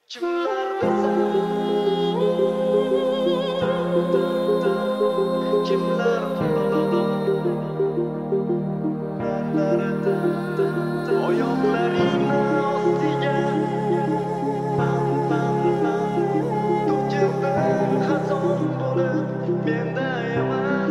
Kimlardasan? Kimlar oyoqlaringni ostiga pam pam pam to'kildim xazon bo'lib menda emas.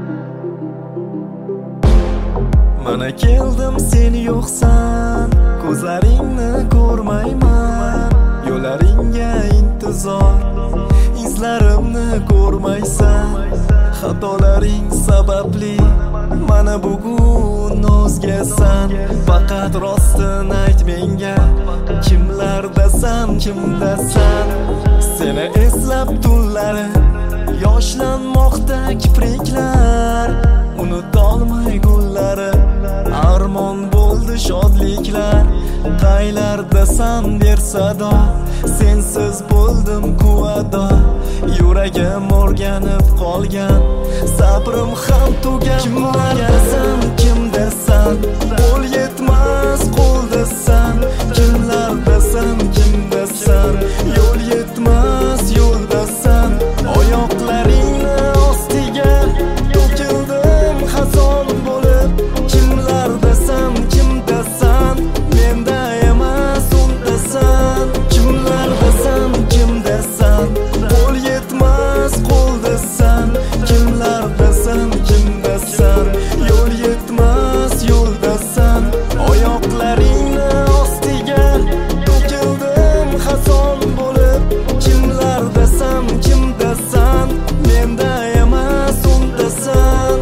Mana keldim sen yo'qsan, ko'zlaringni ko'rmayman, yo'llaringga intizor, izlarimni ko'rmaysan. Xatolaring sababli mana bugun o'zgasan. Faqat rostini ayt menga, kimlardasan, kimdasan? Seni eslab tunlari yoshlanmoqda kipriklar, unutolmay gullari armon bo'ldi shodliklar. Qaylardasan der sado, sensiz bo'ldim kuvado. Yuragim o'rganib qolgan, sabrim ham tugan. Kimlardasan, kimdasan? Qo'l yetmas qo'ldasan. Kimlardasan, kimdasan? Yo'l yetmas yo'ldasan. Oyoqlaringni ostiga to'kildim xazon bo'lib. Kimlardasan, kimdasan? Menda emas undasan. Kimlardasan, kimdasan? Qo'l yetmas qo'ldasan. Kimlardasan, kimdasan? Yo'l yetmas yo'ldasan. Oyoqlaringni ostiga to'kildim xazon bo'lib. Kimlardasan, kimdasan? Menda emas undasan.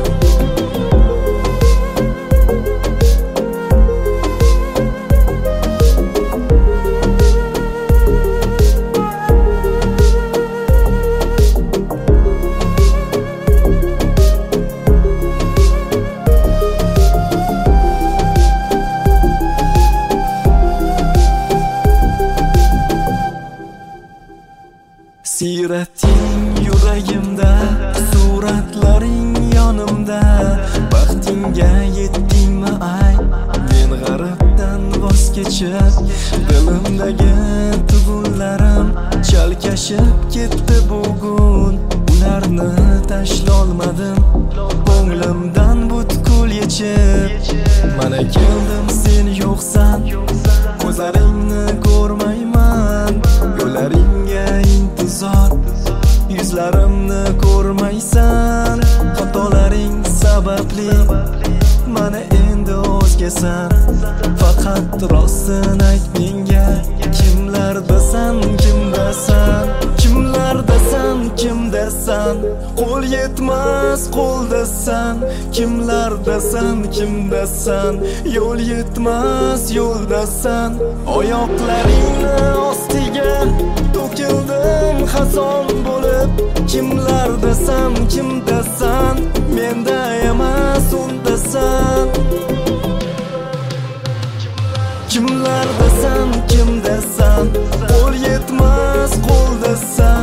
Sirating yuragimda, suratlaring yonimda. Baxtingga yetdingmi ay? Men g'aribdan voz kechib, dilimdagi tugunlarim chalkashib ketdi bugun. Ularni tashlolmadim, ko'nglimdan butkul yechib. Mana keldim sen yo'qsan, ko'zlaringni ko'rmayman, yo'llaringga intizor, yuzlarimni ko'rmaysan. Xatolaring sababli mana endi o'zgasan. Faqat rostini ayt menga, kimlardasan, kimdasan? Kimlardasan, kimdasan? Qo'l yetmas qo'ldasan. Kimlardasan, kimdasan? Yo'l yetmas yo'ldasan. Oyoqlaringni ostiga to'kildim xazon bo'lib. Kimlardasan, kimdasan? Menda emas undasan. Kimlardasan, kimdasan? Qo'l yetmas qo'ldasan.